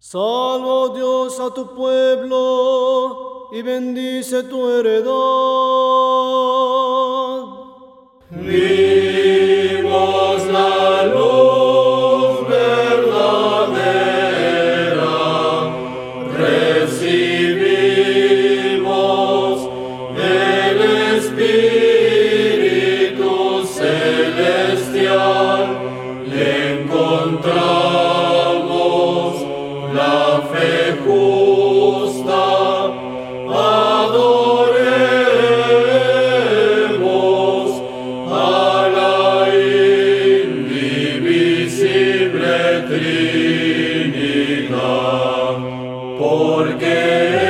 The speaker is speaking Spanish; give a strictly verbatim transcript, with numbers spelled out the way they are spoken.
Salva, oh Dios, a tu pueblo y bendice tu heredad. Vimos la luz verdadera, recibimos el Espíritu Celestial, encontramos la fe justa, adoremos a la indivisible Trinidad, porque